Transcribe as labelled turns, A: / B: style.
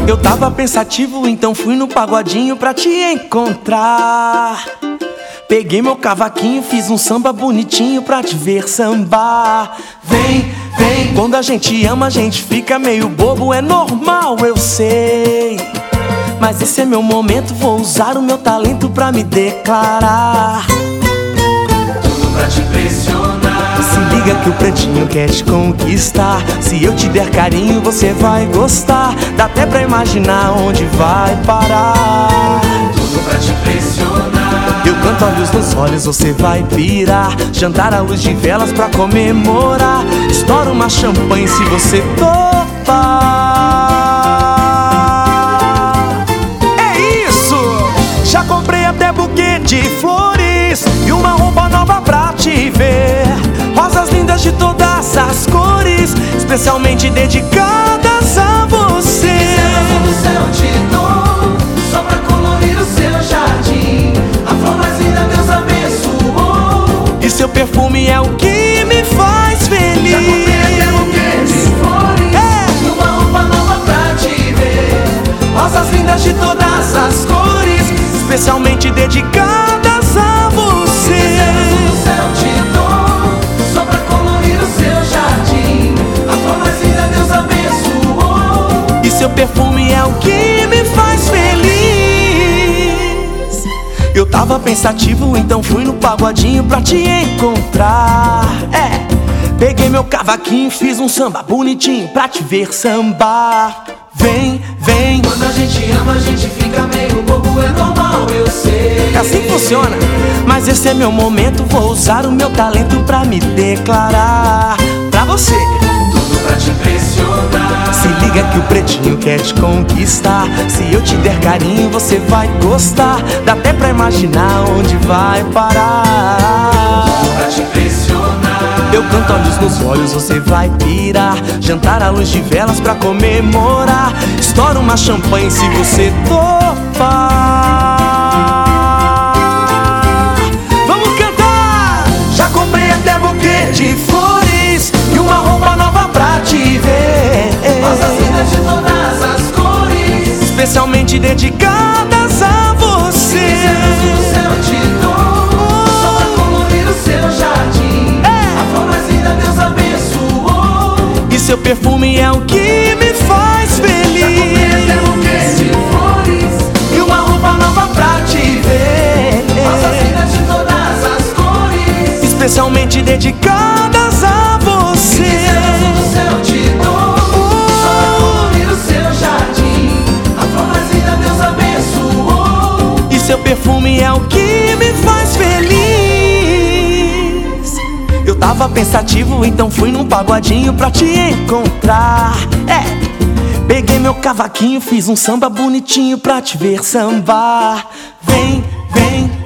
A: Eu tava pensativo, então fui no pagodinho pra te encontrar. Peguei meu cavaquinho, fiz um samba bonitinho pra te ver sambar. Vem, vem. Quando a gente ama, a gente fica meio bobo, é normal, eu sei. Mas esse é meu momento, vou usar o meu talento pra me declarar.
B: Tudo pra te impressionar.
A: Se liga que o pretinho quer te conquistar. Se eu te der carinho, você vai gostar. Dá até pra imaginar onde vai parar.
B: Tudo pra te impressionar.
A: Eu canto olhos nos olhos, você vai pirar. Jantar à luz de velas pra comemorar. Estoura uma champanhe se você topar. É isso! Já comprei até buquê de flores e uma roupa nova pra te ver. Rosas lindas de todas as cores, especialmente dedicadas a você.
B: Estrelas do céu te dou, só pra colorir o seu jardim. A flor mais linda Deus abençoou,
A: e seu perfume é o que me faz feliz.
B: já comprei até buquê de flores e uma roupa nova pra te ver.
A: Rosas lindas de todas as cores, especialmente dedicadas a você.
B: Estrelas do céu te dou, só pra colorir o seu jardim. A flor mais linda Deus abençoou,
A: E seu perfume é o que me faz feliz. Eu tava pensativo, então fui no pagodinho pra te encontrar. Peguei meu cavaquinho, fiz um samba bonitinho pra te ver sambar. Vem, vem.
B: quando a gente ama, a gente fica meio bobo, é normal, eu sei.
A: É assim que funciona. Mas esse é meu momento, vou usar o meu talento pra me declarar. Pra você.
B: Tudo pra te impressionar.
A: Se liga que o pretinho quer te conquistar. Se eu te der carinho, você vai gostar. Dá até pra imaginar onde vai parar.
B: Tudo pra te impressionar.
A: Eu canto olhos nos olhos, você vai pirar. Jantar à luz de velas pra comemorar. Estoura uma champanhe se você topar. Vamos cantar! Já comprei até buquê de flores e uma roupa nova pra te ver.
B: Rosas lindas de todas as cores,
A: Especialmente dedicadas a você.
B: estrelas do céu te dou, só pra colorir o seu jardim. A flor mais linda Deus abençoou,
A: E seu perfume é o que me faz
B: já comprei até
A: feliz.
B: buquê de flores
A: E uma roupa nova pra te ver.
B: rosas lindas de todas as cores,
A: Especialmente dedicadas a você.
B: estrelas do céu te dou, só pra colorir o seu jardim. A flor mais linda Deus abençoou,
A: E seu perfume é o que me faz feliz. Eu tava pensativo, então fui num pagodinho pra te encontrar. Peguei meu cavaquinho, fiz um samba bonitinho pra te ver sambar. Vem, vem.